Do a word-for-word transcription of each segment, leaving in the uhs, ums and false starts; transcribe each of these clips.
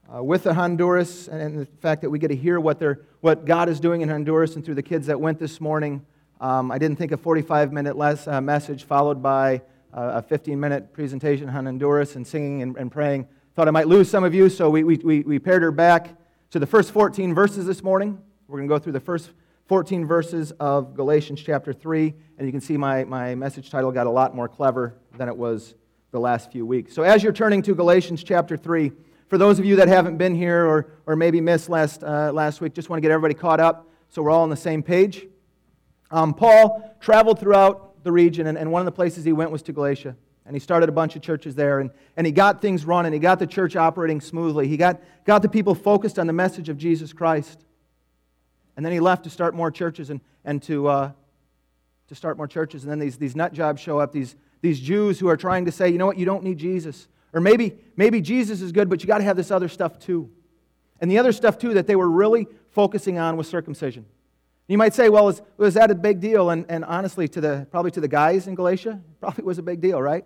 uh, with the Honduras and the fact that we get to hear what they're, what God is doing in Honduras and through the kids that went this morning. Um, I didn't think a forty-five minute less, uh, message followed by uh, a fifteen minute presentation on Honduras and singing and, and praying. Thought I might lose some of you, so we, we, we paired her back to the first fourteen verses this morning. We're going to go through the first fourteen verses of Galatians chapter three, and you can see my, my message title got a lot more clever than it was the last few weeks. So as you're turning to Galatians chapter three, for those of you that haven't been here or, or maybe missed last, uh, last week, just want to get everybody caught up so we're all on the same page. Um, Paul traveled throughout the region, and, and one of the places he went was to Galatia. And he started a bunch of churches there, and, and he got things running. He got the church operating smoothly. He got, got the people focused on the message of Jesus Christ. And then he left to start more churches and, and to, uh, to start more churches. And then these, these nut jobs show up, these, these Jews who are trying to say, you know what, you don't need Jesus. Or maybe, maybe Jesus is good, but you got to have this other stuff too. And the other stuff too that they were really focusing on was circumcision. You might say, well, is, was that a big deal? And, and honestly, to the probably to the guys in Galatia, it probably was a big deal, right?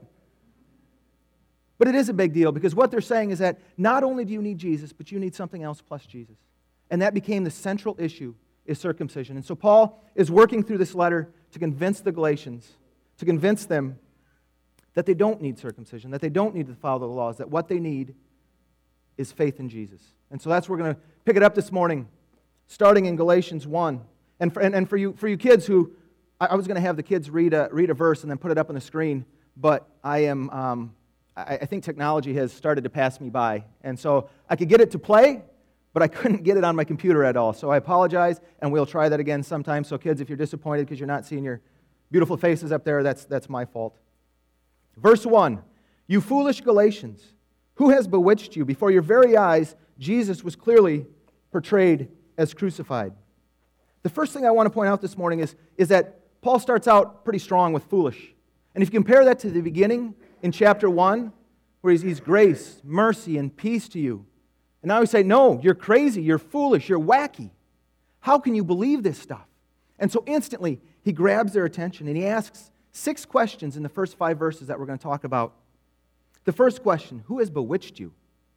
But it is a big deal because what they're saying is that not only do you need Jesus, but you need something else plus Jesus. And that became the central issue, is circumcision. And so Paul is working through this letter to convince the Galatians, to convince them that they don't need circumcision, that they don't need to follow the laws, that what they need is faith in Jesus. And so that's where we're going to pick it up this morning, starting in Galatians one. And for, and, and for you for you kids who, I, I was going to have the kids read a, read a verse and then put it up on the screen, but I am, um, I, I think technology has started to pass me by. And so I could get it to play, but I couldn't get it on my computer at all. So I apologize, and we'll try that again sometime. So kids, if you're disappointed because you're not seeing your beautiful faces up there, that's, that's my fault. Verse one, you foolish Galatians, who has bewitched you? Before your very eyes, Jesus was clearly portrayed as crucified. The first thing I want to point out this morning is, is that Paul starts out pretty strong with foolish. And if you compare that to the beginning in chapter one, where he's, he's grace, mercy, and peace to you. And now we say, no, you're crazy, you're foolish, you're wacky. How can you believe this stuff? And so instantly, he grabs their attention and he asks six questions in the first five verses that we're going to talk about. The first question, who has bewitched you?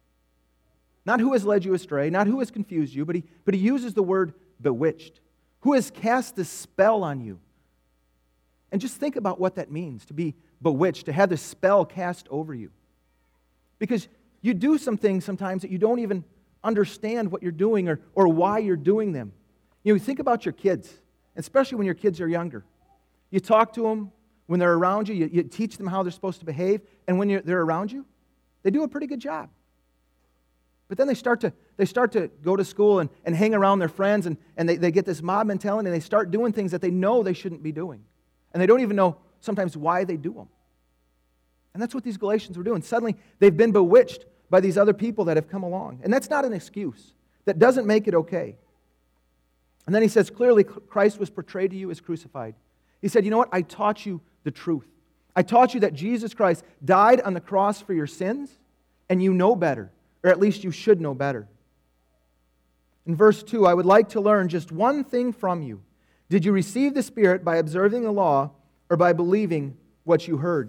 Not who has led you astray, not who has confused you, but he, but he uses the word bewitched. Who has cast this spell on you? And just think about what that means, to be bewitched, to have this spell cast over you. Because you do some things sometimes that you don't even understand what you're doing or, or why you're doing them. You know, think about your kids, especially when your kids are younger. You talk to them when they're around you, you, you teach them how they're supposed to behave, and when you're, they're around you, they do a pretty good job. But then they start to they start to go to school and, and hang around their friends, and, and they, they get this mob mentality, and they start doing things that they know they shouldn't be doing. And they don't even know sometimes why they do them. And that's what these Galatians were doing. Suddenly, they've been bewitched by these other people that have come along. And that's not an excuse. That doesn't make it okay. And then he says, clearly, Christ was portrayed to you as crucified. He said, you know what? I taught you the truth. I taught you that Jesus Christ died on the cross for your sins, and you know better. Or at least you should know better. In verse two, I would like to learn just one thing from you. Did you receive the Spirit by observing the law or by believing what you heard?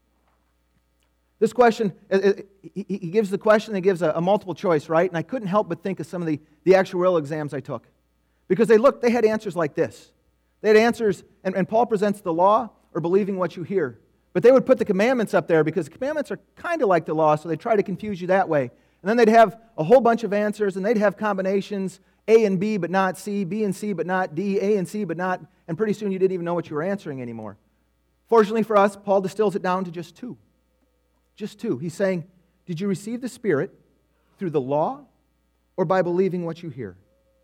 This question, he gives the question, he gives a multiple choice, right? And I couldn't help but think of some of the, the actual real exams I took. Because they looked, they had answers like this. They had answers, and, and Paul presents the law or believing what you hear. But they would put the commandments up there because the commandments are kind of like the law, so they try to confuse you that way. And then they'd have a whole bunch of answers, and they'd have combinations, A and B but not C, B and C but not D, A and C but not, and pretty soon you didn't even know what you were answering anymore. Fortunately for us, Paul distills it down to just two. Just two. He's saying, did you receive the Spirit through the law or by believing what you hear?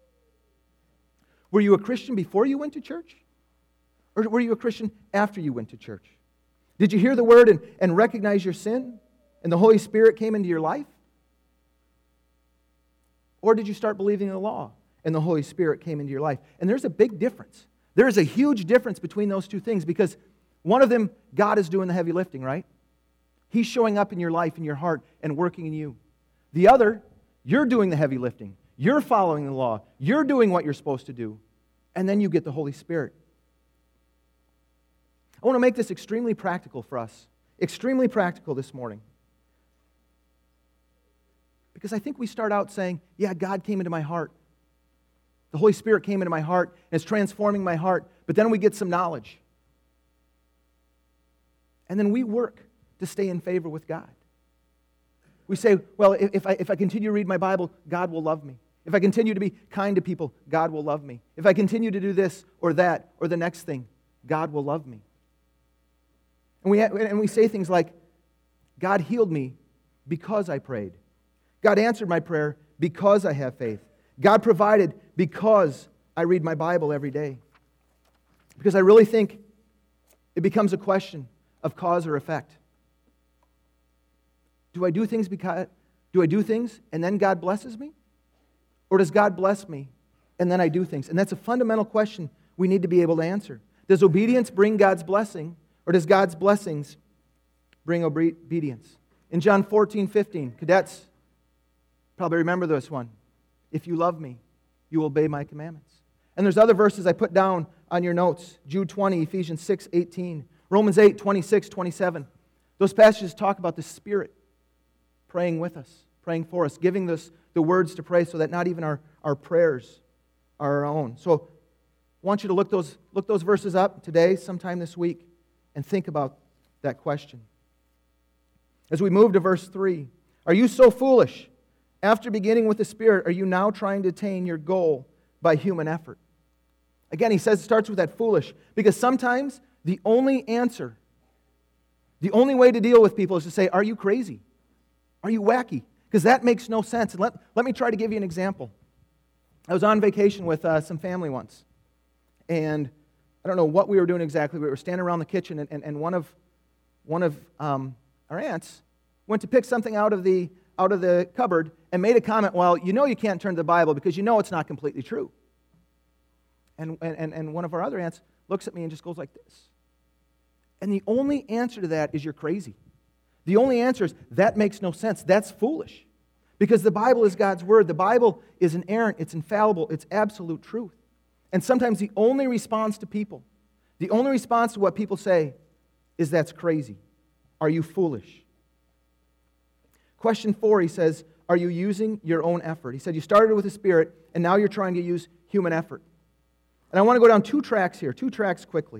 Were you a Christian before you went to church? Or were you a Christian after you went to church? Did you hear the word and, and recognize your sin, and the Holy Spirit came into your life? Or did you start believing in the law and the Holy Spirit came into your life? And there's a big difference. There is a huge difference between those two things because one of them, God is doing the heavy lifting, right? He's showing up in your life, in your heart, and working in you. The other, you're doing the heavy lifting. You're following the law. You're doing what you're supposed to do. And then you get the Holy Spirit. I want to make this extremely practical for us. Extremely practical this morning. Because I think we start out saying, yeah, God came into my heart. The Holy Spirit came into my heart and is transforming my heart. But then we get some knowledge. And then we work to stay in favor with God. We say, well, if I, if I continue to read my Bible, God will love me. If I continue to be kind to people, God will love me. If I continue to do this or that or the next thing, God will love me. And we, and we say things like, God healed me because I prayed. God answered my prayer because I have faith. God provided because I read my Bible every day. Because I really think it becomes a question of cause or effect. Do I do things because do I do things and then God blesses me? Or does God bless me and then I do things? And that's a fundamental question we need to be able to answer. Does obedience bring God's blessing, or does God's blessings bring obedience? In John fourteen fifteen, cadets probably remember this one. If you love me, you will obey my commandments. And there's other verses I put down on your notes. Jude twenty, Ephesians six eighteen, Romans eight twenty-six, twenty-seven. Those passages talk about the Spirit praying with us, praying for us, giving us the words to pray so that not even our, our prayers are our own. So I want you to look those, look those verses up today, sometime this week, and think about that question. As we move to verse three, are you so foolish? After beginning with the Spirit, are you now trying to attain your goal by human effort? Again, he says it starts with that foolish, because sometimes the only answer, the only way to deal with people is to say, are you crazy? Are you wacky? Because that makes no sense. And let, let me try to give you an example. I was on vacation with uh, some family once, and I don't know what we were doing exactly. We were standing around the kitchen, and, and, and one of, one of um, our aunts went to pick something out of the out of the cupboard and made a comment, well, you know you can't turn to the Bible because you know it's not completely true. And, and, and one of our other aunts looks at me and just goes like this. And the only answer to that is you're crazy. The only answer is that makes no sense. That's foolish. Because the Bible is God's Word. The Bible is inerrant. It's infallible. It's absolute truth. And sometimes the only response to people, the only response to what people say is that's crazy. Are you foolish? Question four, he says, are you using your own effort? He said you started with the Spirit, and now you're trying to use human effort. And I want to go down two tracks here, two tracks quickly.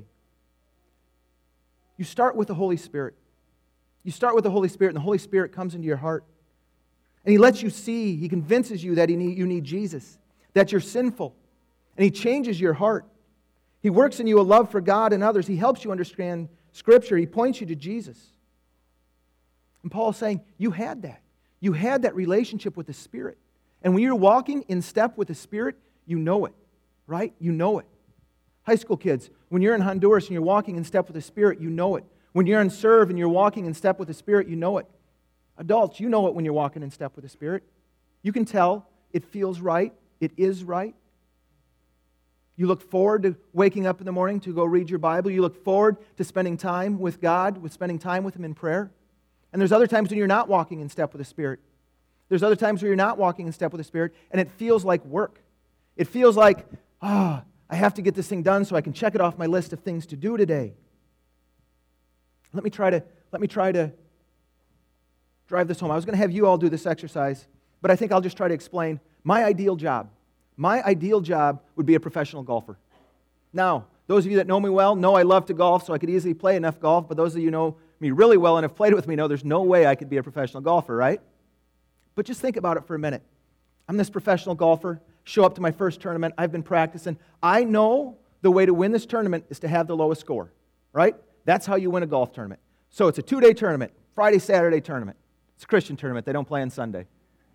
You start with the Holy Spirit. You start with the Holy Spirit, and the Holy Spirit comes into your heart. And He lets you see, He convinces you that you need Jesus, that you're sinful. And He changes your heart. He works in you a love for God and others. He helps you understand Scripture. He points you to Jesus. And Paul's saying, you had that. You had that relationship with the Spirit. And when you're walking in step with the Spirit, you know it, right? You know it. High school kids, when you're in Honduras and you're walking in step with the Spirit, you know it. When you're in Serve and you're walking in step with the Spirit, you know it. Adults, you know it when you're walking in step with the Spirit. You can tell it feels right. It is right. You look forward to waking up in the morning to go read your Bible. You look forward to spending time with God, with spending time with Him in prayer. And there's other times when you're not walking in step with the Spirit. There's other times where you're not walking in step with the Spirit, and it feels like work. It feels like, ah, oh, I have to get this thing done so I can check it off my list of things to do today. Let me try to, let me try to drive this home. I was going to have you all do this exercise, but I think I'll just try to explain my ideal job. My ideal job would be a professional golfer. Now, those of you that know me well know I love to golf, so I could easily play enough golf, but those of you who know me really well and have played with me know there's no way I could be a professional golfer, right? But just think about it for a minute. I'm this professional golfer, show up to my first tournament, I've been practicing. I know the way to win this tournament is to have the lowest score, right? That's how you win a golf tournament. So it's a two-day tournament, Friday, Saturday tournament. It's a Christian tournament. They don't play on Sunday.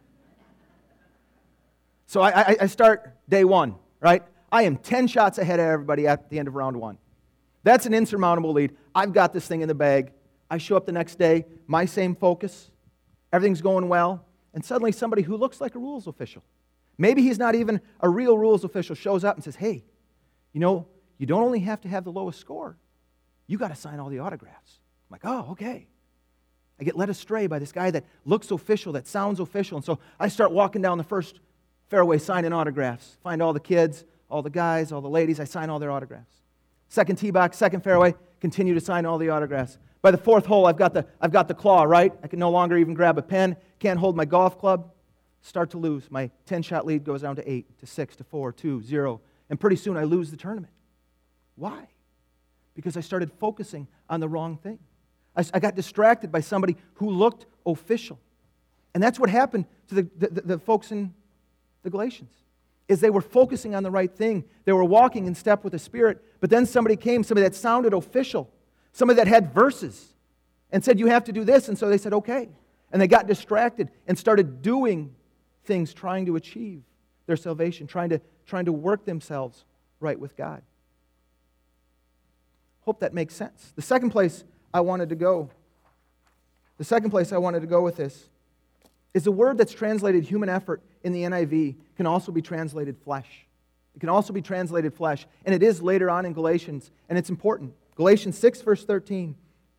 So I, I, I start day one, right? I am ten shots ahead of everybody at the end of round one. That's an insurmountable lead. I've got this thing in the bag. I show up the next day, my same focus. Everything's going well. And suddenly somebody who looks like a rules official, maybe he's not even a real rules official, shows up and says, hey, you know, you don't only have to have the lowest score. You got to sign all the autographs. I'm like, oh, okay. I get led astray by this guy that looks official, that sounds official. And so I start walking down the first fairway signing autographs. Find all the kids, all the guys, all the ladies. I sign all their autographs. Second tee box, second fairway, continue to sign all the autographs. By the fourth hole, I've got the, I've got the claw, right? I can no longer even grab a pen, can't hold my golf club. start to lose. My ten-shot lead goes down to eight, to six, to four, two, zero. And pretty soon I lose the tournament. Why? Because I started focusing on the wrong thing. I, I got distracted by somebody who looked official. And that's what happened to the, the, the folks in the Galatians, is they were focusing on the right thing. They were walking in step with the Spirit. But then somebody came, somebody that sounded official, somebody that had verses, and said, you have to do this. And so they said, okay. And they got distracted and started doing things, trying to achieve their salvation, trying to, trying to work themselves right with God. Hope that makes sense. The second place I wanted to go, the second place I wanted to go with this is the word that's translated human effort in the N I V can also be translated flesh. It can also be translated flesh, and it is later on in Galatians, and it's important. Galatians six, verse thirteen,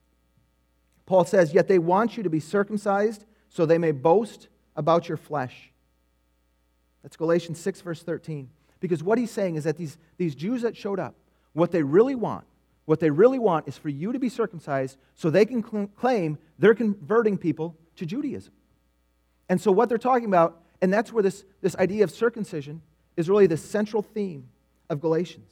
Paul says, yet they want you to be circumcised so they may boast about your flesh. That's Galatians six, verse thirteen. Because what he's saying is that these, these Jews that showed up, what they really want, what they really want is for you to be circumcised so they can cl- claim they're converting people to Judaism. And so what they're talking about, and that's where this, this idea of circumcision is really the central theme of Galatians.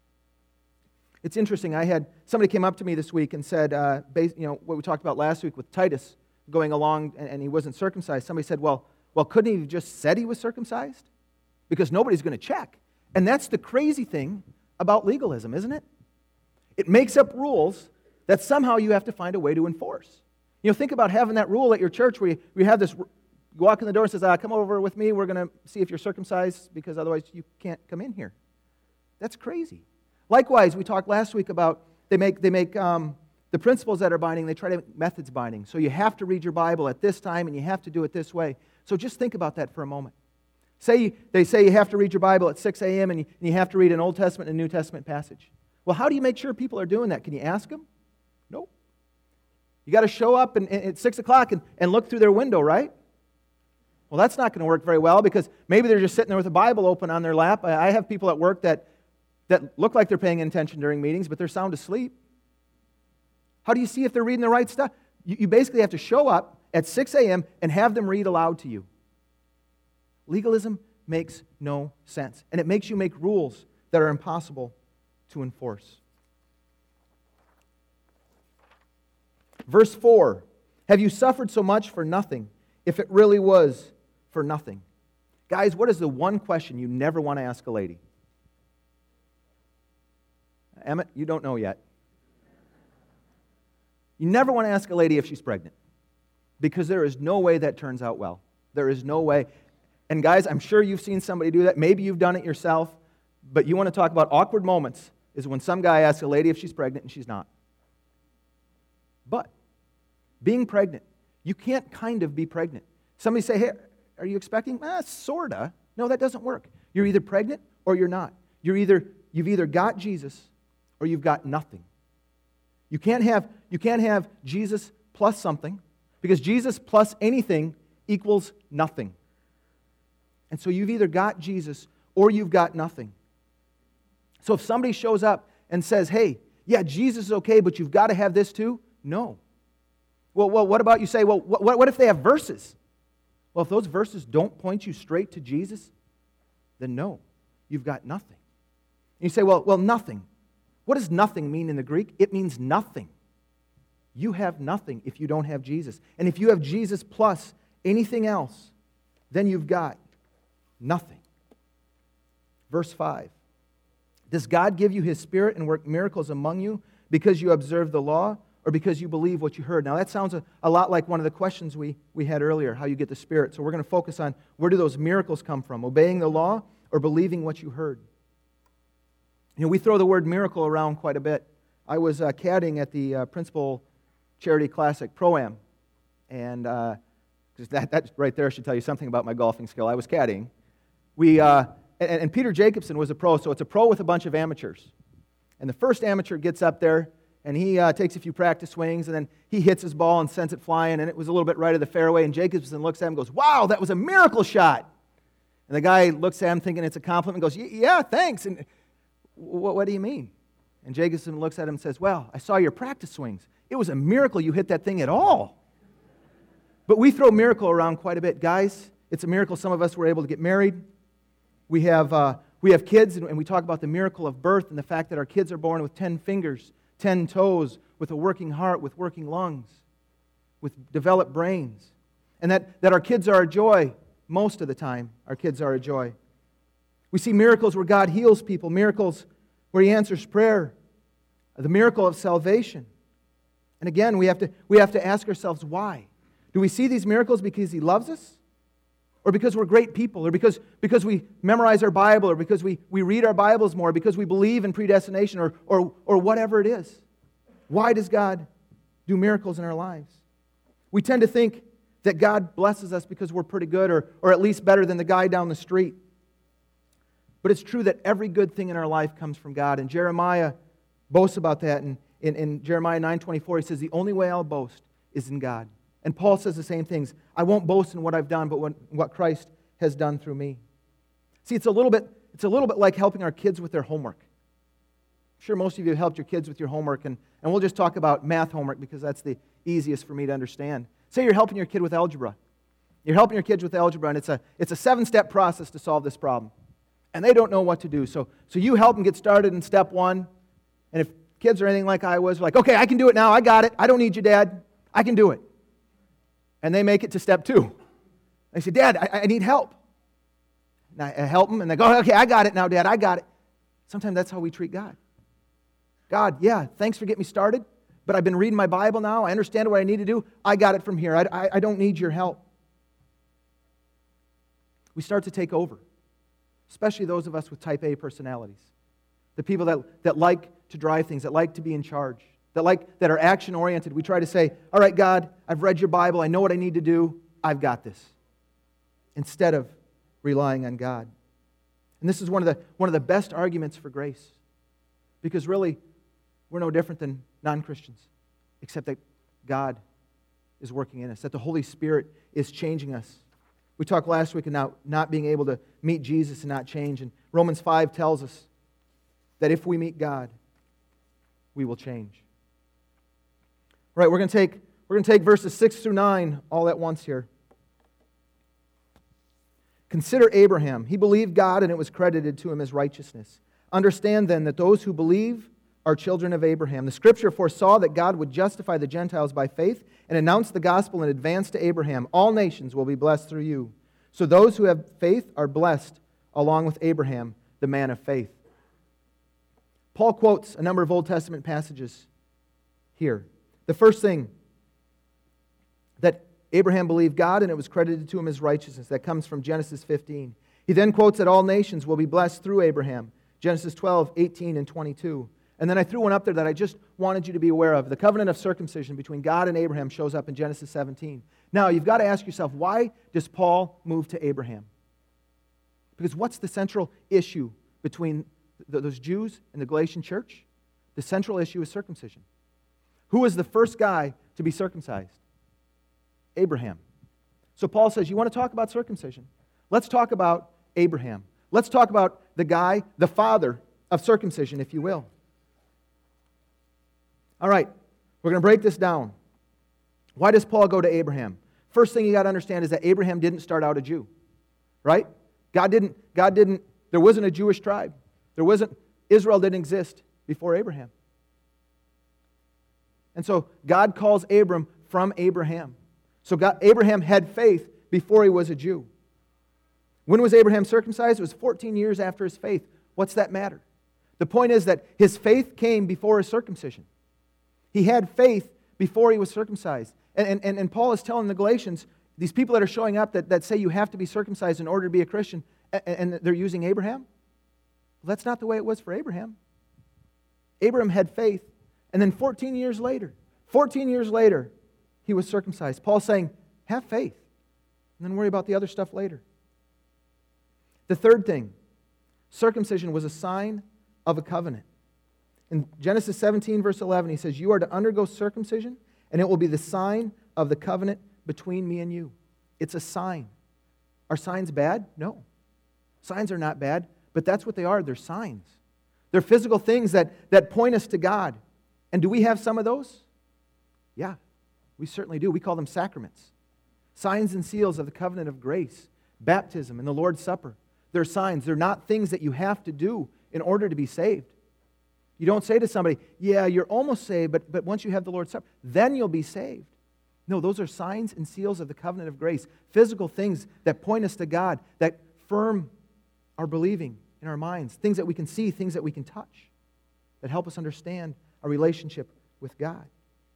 It's interesting. I had somebody came up to me this week and said, uh, based, you know, what we talked about last week with Titus going along and, and he wasn't circumcised. Somebody said, well, well, couldn't he have just said he was circumcised? Because nobody's going to check. And that's the crazy thing about legalism, isn't it? It makes up rules that somehow you have to find a way to enforce. You know, think about having that rule at your church where you, where you have this, you walk in the door and says, ah, come over with me, we're going to see if you're circumcised because otherwise you can't come in here. That's crazy. Likewise, we talked last week about they make, they make um, the principles that are binding, they try to make methods binding. So you have to read your Bible at this time and you have to do it this way. So just think about that for a moment. Say you, they say you have to read your Bible at six a.m. and you, and you have to read an Old Testament and a New Testament passage. Well, how do you make sure people are doing that? Can you ask them? Nope. You got to show up and, and at six o'clock and, and look through their window, right? Well, that's not going to work very well because maybe they're just sitting there with a Bible open on their lap. I, I have people at work that, that look like they're paying attention during meetings, but they're sound asleep. How do you see if they're reading the right stuff? You, you basically have to show up at six a.m. and have them read aloud to you. Legalism makes no sense, and it makes you make rules that are impossible to enforce. Verse four, have you suffered so much for nothing, if it really was for nothing? Guys, what is the one question you never want to ask a lady? Emmett, you don't know yet. You never want to ask a lady if she's pregnant, because there is no way that turns out well. There is no way. And guys, I'm sure you've seen somebody do that. Maybe you've done it yourself, but you want to talk about awkward moments is when some guy asks a lady if she's pregnant and she's not. But being pregnant, you can't kind of be pregnant. Somebody say, hey, are you expecting? Ah, sorta. No, that doesn't work. You're either pregnant or you're not. You're either, you've either got Jesus or you've got nothing. You can't have, you can't have Jesus plus something, because Jesus plus anything equals nothing. And so you've either got Jesus or you've got nothing. So if somebody shows up and says, hey, yeah, Jesus is okay, but you've got to have this too? No. Well, well what about you say, well, what, what if they have verses? Well, if those verses don't point you straight to Jesus, then no, you've got nothing. And you say, well, well, nothing. What does nothing mean in the Greek? It means nothing. You have nothing if you don't have Jesus. And if you have Jesus plus anything else, then you've got nothing. Verse five. Does God give you His Spirit and work miracles among you because you observe the law or because you believe what you heard? Now that sounds a, a lot like one of the questions we, we had earlier, how you get the Spirit. So we're going to focus on where do those miracles come from? Obeying the law or believing what you heard? You know, we throw the word miracle around quite a bit. I was uh, caddying at the uh, Principal Charity Classic Pro-Am, and uh, just that, that right there should tell you something about my golfing skill. I was caddying. We... Uh, And, and Peter Jacobson was a pro, so it's a pro with a bunch of amateurs. And the first amateur gets up there, and he uh, takes a few practice swings, and then he hits his ball and sends it flying, and it was a little bit right of the fairway, and Jacobson looks at him and goes, wow, that was a miracle shot. And the guy looks at him thinking it's a compliment and goes, yeah, thanks. And what, what do you mean? And Jacobson looks at him and says, well, I saw your practice swings. It was a miracle you hit that thing at all. But we throw miracle around quite a bit. Guys, It's a miracle some of us were able to get married. We have, uh, we have kids, and we talk about the miracle of birth and the fact that our kids are born with ten fingers, ten toes, with a working heart, with working lungs, with developed brains. And that, that our kids are a joy. Most of the time, our kids are a joy. We see miracles where God heals people, miracles where He answers prayer, the miracle of salvation. And again, we have to, we have to ask ourselves, why? Do we see these miracles because He loves us? Or because we're great people? Or because, because we memorize our Bible? Or because we, we read our Bibles more? Or because we believe in predestination? Or, or, or whatever it is. Why does God do miracles in our lives? We tend to think that God blesses us because we're pretty good, or, or at least better than the guy down the street. But it's true that every good thing in our life comes from God. And Jeremiah boasts about that. And in, in Jeremiah nine twenty-four, he says, the only way I'll boast is in God. And Paul says the same things. I won't boast in what I've done, but what, what Christ has done through me. See, it's a little bit, it's a little bit like helping our kids with their homework. I'm sure most of you have helped your kids with your homework, and, and we'll just talk about math homework because that's the easiest for me to understand. Say you're helping your kid with algebra. You're helping your kids with algebra, and it's a, it's a seven-step process to solve this problem. And they don't know what to do. So, so you help them get started in step one. And if kids are anything like I was, like, okay, I can do it now. I got it. I don't need you, Dad. I can do it. And they make it to step two. They say, Dad, I, I need help. And I help them, and they go, okay, I got it now, Dad. I got it. Sometimes that's how we treat God. God, yeah, thanks for getting me started. But I've been reading my Bible now. I understand what I need to do. I got it from here. I, I, I don't need your help. We start to take over, especially those of us with type A personalities. The people that, that like to drive things, that like to be in charge, that like that are action-oriented. We try to say, all right, God, I've read your Bible. I know what I need to do. I've got this. Instead of relying on God. And this is one of the, one of the best arguments for grace. Because really, we're no different than non-Christians, except that God is working in us, that the Holy Spirit is changing us. We talked last week about not being able to meet Jesus and not change. And Romans five tells us that if we meet God, we will change. All right, we're going to take, we're going to take verses six through nine all at once here. Consider Abraham. He believed God, and it was credited to him as righteousness. Understand then that those who believe are children of Abraham. The Scripture foresaw that God would justify the Gentiles by faith and announce the gospel in advance to Abraham. All nations will be blessed through you. So those who have faith are blessed along with Abraham, the man of faith. Paul quotes a number of Old Testament passages here. The first thing, that Abraham believed God and it was credited to him as righteousness. That comes from Genesis fifteen. He then quotes that all nations will be blessed through Abraham. Genesis twelve, eighteen, and twenty-two. And then I threw one up there that I just wanted you to be aware of. The covenant of circumcision between God and Abraham shows up in Genesis seventeen. Now, you've got to ask yourself, why does Paul move to Abraham? Because what's the central issue between those Jews and the Galatian church? The central issue is circumcision. Who was the first guy to be circumcised? Abraham. So Paul says, you want to talk about circumcision? Let's talk about Abraham. Let's talk about the guy, the father of circumcision, if you will. All right, we're going to break this down. Why does Paul go to Abraham? First thing you got to understand is that Abraham didn't start out a Jew, right? God didn't, God didn't, there wasn't a Jewish tribe. There wasn't, Israel didn't exist before Abraham. And so God calls Abram from Abraham. So God, Abraham had faith before he was a Jew. When was Abraham circumcised? It was fourteen years after his faith. What's that matter? The point is that his faith came before his circumcision. He had faith before he was circumcised. And, and, and Paul is telling the Galatians, these people that are showing up that, that say you have to be circumcised in order to be a Christian, and, and they're using Abraham? Well, that's not the way it was for Abraham. Abraham had faith, and then fourteen years later, fourteen years later, he was circumcised. Paul's saying, have faith, and then worry about the other stuff later. The third thing, circumcision was a sign of a covenant. In Genesis seventeen, verse eleven, he says, you are to undergo circumcision, and it will be the sign of the covenant between me and you. It's a sign. Are signs bad? No. Signs are not bad, but that's what they are. They're signs. They're physical things that, that point us to God. And do we have some of those? Yeah, we certainly do. We call them sacraments. Signs and seals of the covenant of grace baptism and the Lord's Supper. They're signs. They're not things that you have to do in order to be saved. You don't say to somebody, yeah, you're almost saved, but, but once you have the Lord's Supper, then you'll be saved. No, those are signs and seals of the covenant of grace. Physical things that point us to God, that firm our believing in our minds. Things that we can see, things that we can touch, that help us understand our relationship with God.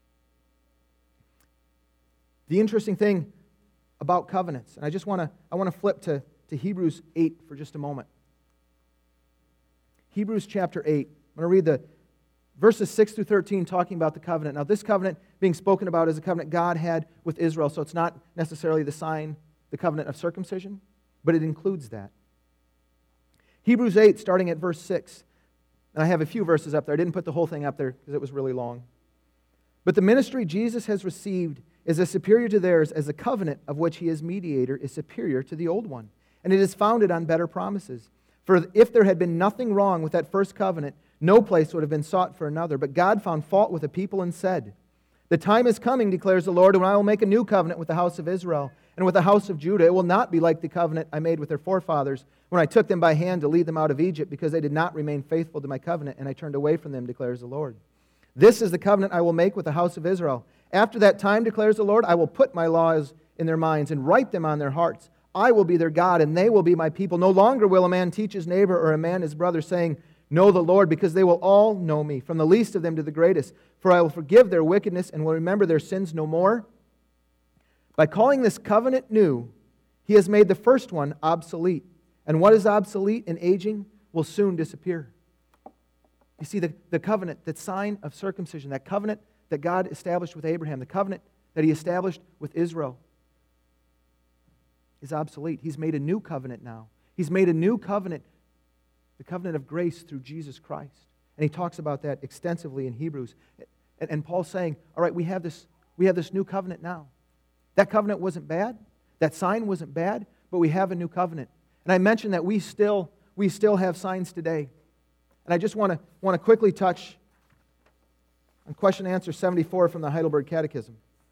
The interesting thing about covenants, and I just want to I want to flip to, to Hebrews eight for just a moment. Hebrews chapter eight. I'm going to read the verses six through thirteen talking about the covenant. Now, this covenant being spoken about is a covenant God had with Israel, so it's not necessarily the sign, the covenant of circumcision, but it includes that. Hebrews eight, starting at verse six. And I have a few verses up there. I didn't put the whole thing up there because it was really long. But the ministry Jesus has received is as superior to theirs as the covenant of which he is mediator is superior to the old one. And it is founded on better promises. For if there had been nothing wrong with that first covenant, no place would have been sought for another. But God found fault with the people and said, "The time is coming, declares the Lord, when I will make a new covenant with the house of Israel and with the house of Judah. It will not be like the covenant I made with their forefathers when I took them by hand to lead them out of Egypt, because they did not remain faithful to my covenant, and I turned away from them, declares the Lord. This is the covenant I will make with the house of Israel. After that time, declares the Lord, I will put my laws in their minds and write them on their hearts. I will be their God, and they will be my people. No longer will a man teach his neighbor or a man his brother, saying, know the Lord, because they will all know me, from the least of them to the greatest. For I will forgive their wickedness and will remember their sins no more. By calling this covenant new, he has made the first one obsolete. And what is obsolete and aging will soon disappear." You see, the, the covenant, that sign of circumcision, that covenant that God established with Abraham, the covenant that he established with Israel, is obsolete. He's made a new covenant now. He's made a new covenant, the covenant of grace through Jesus Christ. And he talks about that extensively in Hebrews. And, and Paul's saying, all right, we have this, we have this new covenant now. That covenant wasn't bad. That sign wasn't bad, but we have a new covenant. And I mentioned that we still, we still have signs today. And I just want to, want to quickly touch on question and answer seventy-four from the Heidelberg Catechism.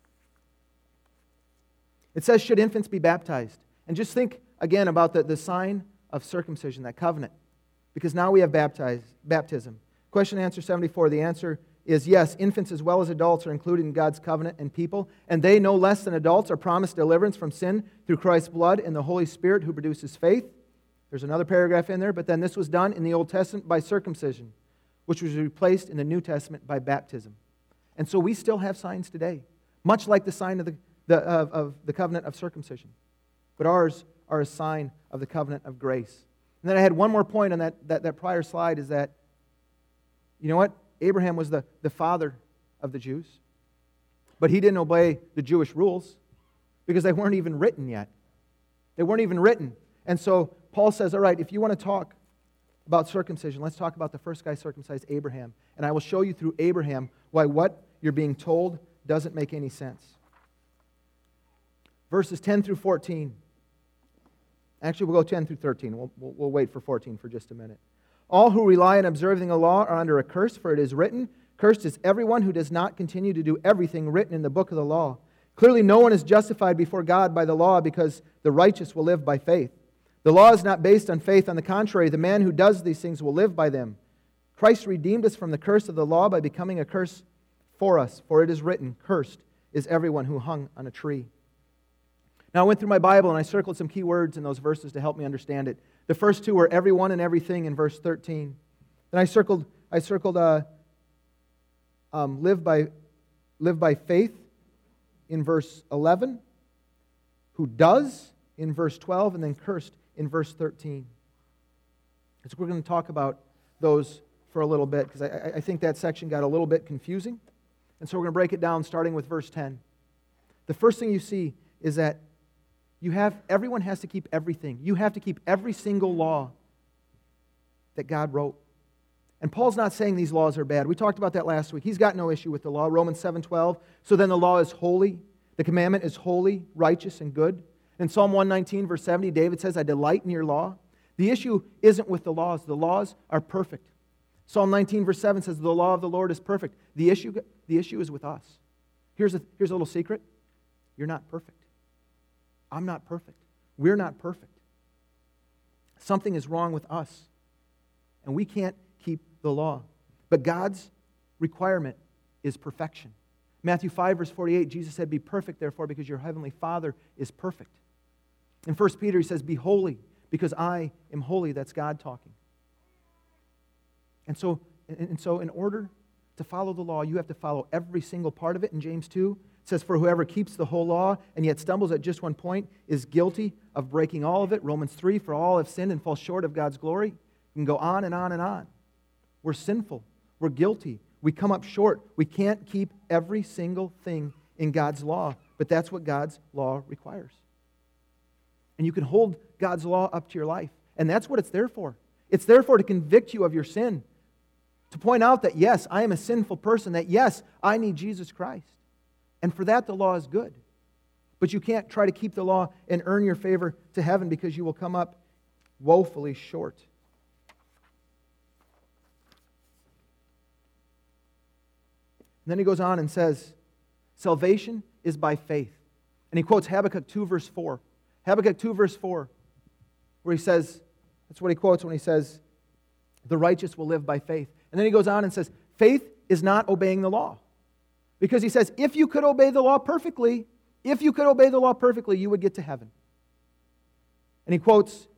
It says, should infants be baptized? And just think again about the, the sign of circumcision, that covenant. Because now we have baptized, baptism. Question and answer seventy-four, the answer is yes, infants as well as adults are included in God's covenant and people, and they, no less than adults, are promised deliverance from sin through Christ's blood and the Holy Spirit who produces faith. There's another paragraph in there, but then this was done in the Old Testament by circumcision, which was replaced in the New Testament by baptism. And so we still have signs today, much like the sign of the, the, of, of the covenant of circumcision. But ours are a sign of the covenant of grace. And then I had one more point on that, that, that prior slide is that, you know what? Abraham was the, the father of the Jews, but he didn't obey the Jewish rules because they weren't even written yet. They weren't even written. And so Paul says, all right, if you want to talk about circumcision, let's talk about the first guy circumcised, Abraham. And I will show you through Abraham why what you're being told doesn't make any sense. Verses ten through fourteen. Actually, we'll go ten through thirteen. We'll, we'll, we'll wait for fourteen for just a minute. All who rely on observing the law are under a curse, for it is written, cursed is everyone who does not continue to do everything written in the book of the law. Clearly, no one is justified before God by the law, because the righteous will live by faith. The law is not based on faith. On the contrary, the man who does these things will live by them. Christ redeemed us from the curse of the law by becoming a curse for us, for it is written, cursed is everyone who hung on a tree. Now, I went through my Bible and I circled some key words in those verses to help me understand it. The first two were everyone and everything in verse thirteen. Then I circled, I circled uh, um, live by, live by faith in verse eleven, who does in verse twelve, and then cursed in verse thirteen. So we're going to talk about those for a little bit, because I, I think that section got a little bit confusing. And so we're going to break it down starting with verse ten. The first thing you see is that you have, everyone has to keep everything. You have to keep every single law that God wrote. And Paul's not saying these laws are bad. We talked about that last week. He's got no issue with the law. Romans seven twelve. So then the law is holy. The commandment is holy, righteous, and good. In Psalm one nineteen, verse seventy, David says, I delight in your law. The issue isn't with the laws. The laws are perfect. Psalm nineteen, verse seven says, the law of the Lord is perfect. The issue, the issue is with us. Here's a, here's a little secret. You're not perfect. I'm not perfect. We're not perfect. Something is wrong with us, and we can't keep the law. But God's requirement is perfection. Matthew five, verse forty-eight, Jesus said, "Be perfect, therefore, because your heavenly Father is perfect." In First Peter, he says, "Be holy, because I am holy." That's God talking. And so, and so in order to follow the law, you have to follow every single part of it. In James two, it says, "For whoever keeps the whole law and yet stumbles at just one point is guilty of breaking all of it." Romans three, "For all have sinned and fall short of God's glory." You can go on and on and on. We're sinful. We're guilty. We come up short. We can't keep every single thing in God's law, but that's what God's law requires. And you can hold God's law up to your life, and that's what it's there for. It's there for to convict you of your sin, to point out that, yes, I am a sinful person, that, yes, I need Jesus Christ. And for that, the law is good. But you can't try to keep the law and earn your favor to heaven, because you will come up woefully short. And then he goes on and says, salvation is by faith. And he quotes Habakkuk two, verse four. Habakkuk two, verse four, where he says, that's what he quotes when he says, "The righteous will live by faith." And then he goes on and says, faith is not obeying the law. Because he says, if you could obey the law perfectly, if you could obey the law perfectly, you would get to heaven. And he quotes,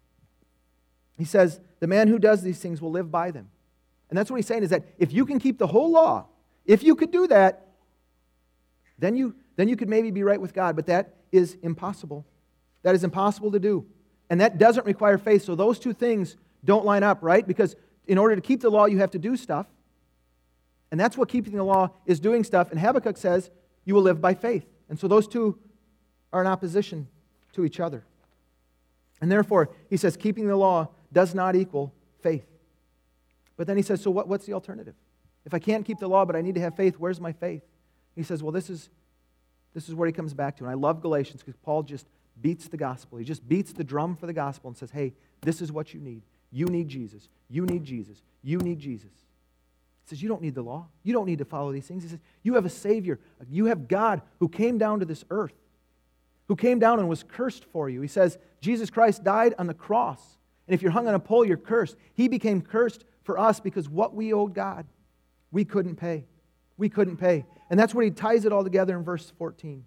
he says, "The man who does these things will live by them." And that's what he's saying, is that if you can keep the whole law, if you could do that, then you, then you could maybe be right with God. But that is impossible. That is impossible to do. And that doesn't require faith. So those two things don't line up, right? Because in order to keep the law, you have to do stuff. And that's what keeping the law is, doing stuff. And Habakkuk says, you will live by faith. And so those two are in opposition to each other. And therefore, he says, keeping the law does not equal faith. But then he says, so what, what's the alternative? If I can't keep the law, but I need to have faith, where's my faith? He says, well, this is, this is where he comes back to. And I love Galatians, because Paul just beats the gospel. He just beats the drum for the gospel and says, hey, this is what you need. You need Jesus. You need Jesus. You need Jesus. He says, you don't need the law. You don't need to follow these things. He says, you have a Savior. You have God who came down to this earth, who came down and was cursed for you. He says, Jesus Christ died on the cross. And if you're hung on a pole, you're cursed. He became cursed for us because what we owed God, we couldn't pay. We couldn't pay. And that's what he ties it all together in verse fourteen.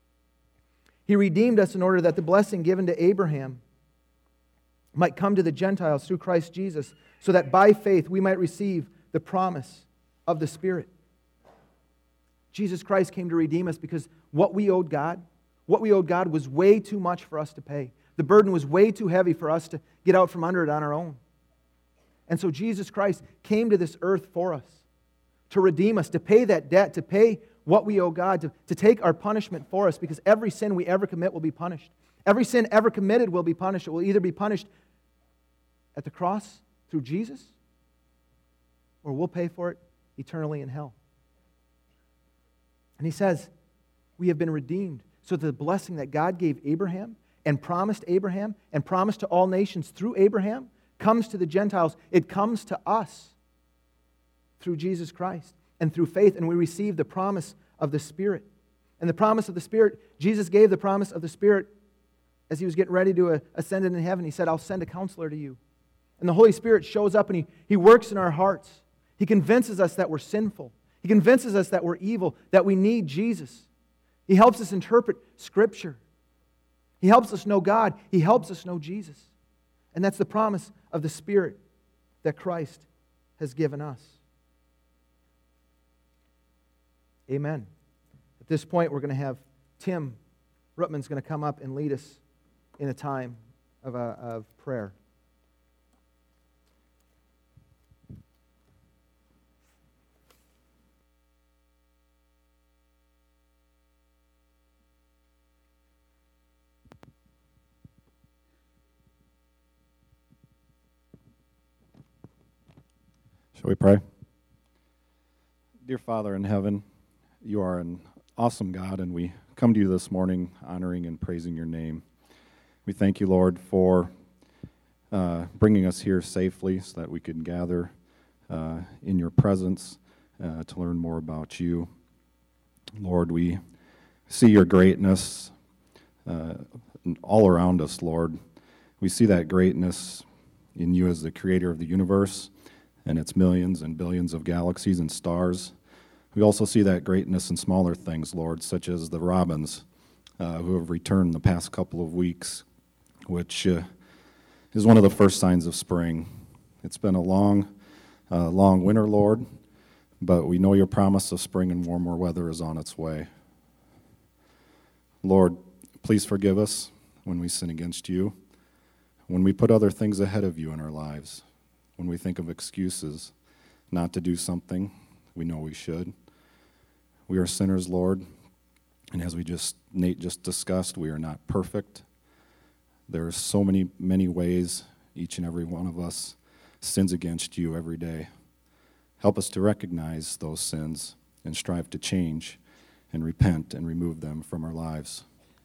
He redeemed us in order that the blessing given to Abraham might come to the Gentiles through Christ Jesus, so that by faith we might receive the promise of the Spirit. Jesus Christ came to redeem us because what we owed God, what we owed God was way too much for us to pay. The burden was way too heavy for us to get out from under it on our own. And so Jesus Christ came to this earth for us, to redeem us, to pay that debt, to pay what we owe God, to, to take our punishment for us, because every sin we ever commit will be punished. Every sin ever committed will be punished. It will either be punished at the cross through Jesus, or we'll pay for it eternally in hell. And he says, we have been redeemed. So the blessing that God gave Abraham and promised Abraham and promised to all nations through Abraham comes to the Gentiles. It comes to us through Jesus Christ and through faith, and we receive the promise of the Spirit. And the promise of the Spirit, Jesus gave the promise of the Spirit as he was getting ready to ascend into heaven. He said, I'll send a counselor to you. And the Holy Spirit shows up and he, he works in our hearts. He convinces us that we're sinful. He convinces us that we're evil, that we need Jesus. He helps us interpret Scripture. He helps us know God. He helps us know Jesus. And that's the promise of the Spirit that Christ has given us. Amen. At this point, we're going to have Tim Ruttman's going to come up and lead us in a time of, uh, of prayer. Shall we pray? Dear Father in heaven, you are an awesome God, and we come to you this morning honoring and praising your name. We thank you, Lord, for uh, bringing us here safely so that we could gather uh, in your presence uh, to learn more about you. Lord, we see your greatness, uh, all around us, Lord. We see that greatness in you as the creator of the universe and its millions and billions of galaxies and stars. We also see that greatness in smaller things, Lord, such as the robins uh, who have returned the past couple of weeks, which uh, is one of the first signs of spring. It's been a long, uh, long winter, Lord, but we know your promise of spring and warmer weather is on its way. Lord, please forgive us when we sin against you, when we put other things ahead of you in our lives, when we think of excuses not to do something we know we should. We are sinners, Lord, and as we just, Nate just discussed, we are not perfect. There are so many, many ways each and every one of us sins against you every day. Help us to recognize those sins and strive to change and repent and remove them from our lives.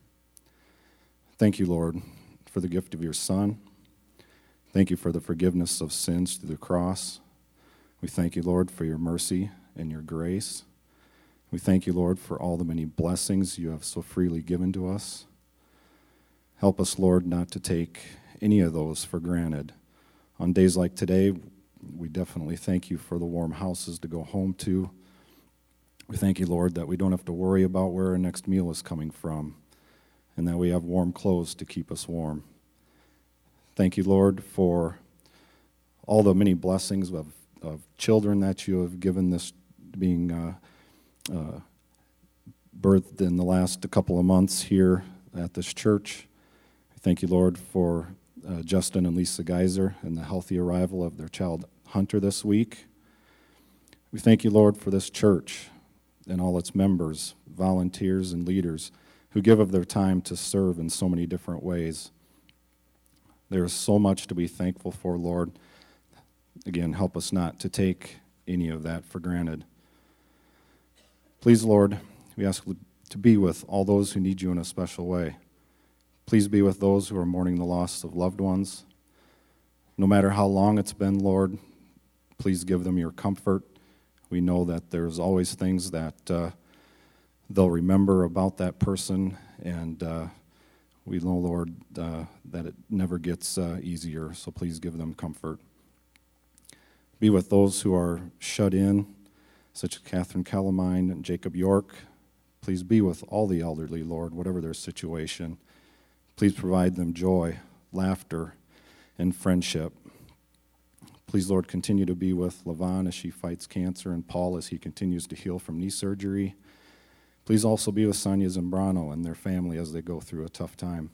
Thank you, Lord, for the gift of your Son. Thank you for the forgiveness of sins through the cross. We thank you, Lord, for your mercy and your grace. We thank you, Lord, for all the many blessings you have so freely given to us. Help us, Lord, not to take any of those for granted. On days like today, we definitely thank you for the warm houses to go home to. We thank you, Lord, that we don't have to worry about where our next meal is coming from, and that we have warm clothes to keep us warm. Thank you, Lord, for all the many blessings of, of children that you have given this being uh, uh, birthed in the last couple of months here at this church. Thank you, Lord, for uh, Justin and Lisa Geiser and the healthy arrival of their child Hunter this week. We thank you, Lord, for this church and all its members, volunteers, and leaders who give of their time to serve in so many different ways. There is so much to be thankful for, Lord. Again, help us not to take any of that for granted. Please, Lord, we ask to be with all those who need you in a special way. Please be with those who are mourning the loss of loved ones. No matter how long it's been, Lord, please give them your comfort. We know that there's always things that uh, they'll remember about that person, and uh, we know, Lord, uh, that it never gets uh, easier, so please give them comfort. Be with those who are shut in, such as Catherine Calamine and Jacob York. Please be with all the elderly, Lord, whatever their situation. Please provide them joy, laughter, and friendship. Please, Lord, continue to be with LaVon as she fights cancer and Paul as he continues to heal from knee surgery. Please also be with Sonia Zambrano and their family as they go through a tough time.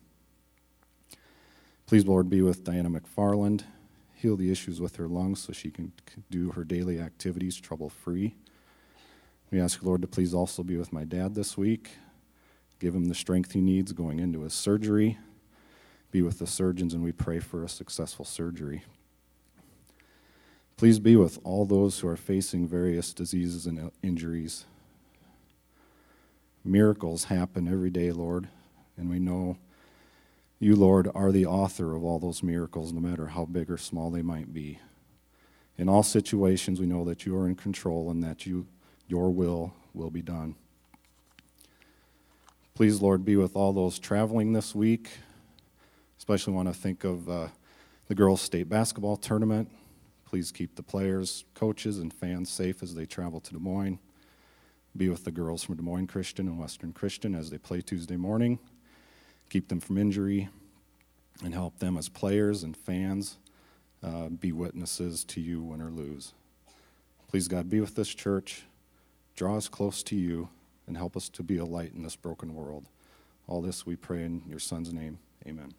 Please, Lord, be with Diana McFarland. Heal the issues with her lungs so she can do her daily activities trouble-free. We ask, Lord, to please also be with my dad this week. Give him the strength he needs going into his surgery. Be with the surgeons, and we pray for a successful surgery. Please be with all those who are facing various diseases and injuries. Miracles happen every day, Lord, and we know you, Lord, are the author of all those miracles, no matter how big or small they might be. In all situations, we know that you are in control and that you, your will will be done. Please, Lord, be with all those traveling this week. Especially want to think of uh, the girls' state basketball tournament. Please keep the players, coaches, and fans safe as they travel to Des Moines. Be with the girls from Des Moines Christian and Western Christian as they play Tuesday morning. Keep them from injury and help them as players and fans uh, be witnesses to you, win or lose. Please, God, be with this church. Draw us close to you and help us to be a light in this broken world. All this we pray in your Son's name. Amen.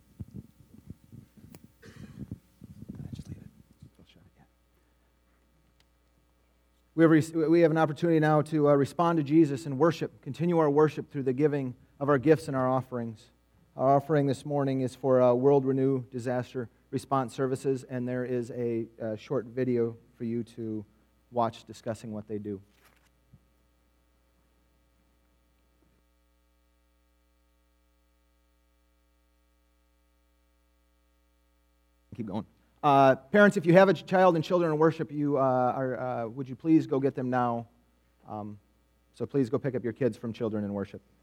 We have, re- we have an opportunity now to uh, respond to Jesus and worship, continue our worship through the giving of our gifts and our offerings. Our offering this morning is for uh, World Renew Disaster Response Services, and there is a, a short video for you to watch discussing what they do. Keep going. Uh, parents, if you have a child and children in worship, you uh, are, uh, would you please go get them now? Um, so please go pick up your kids from children in worship.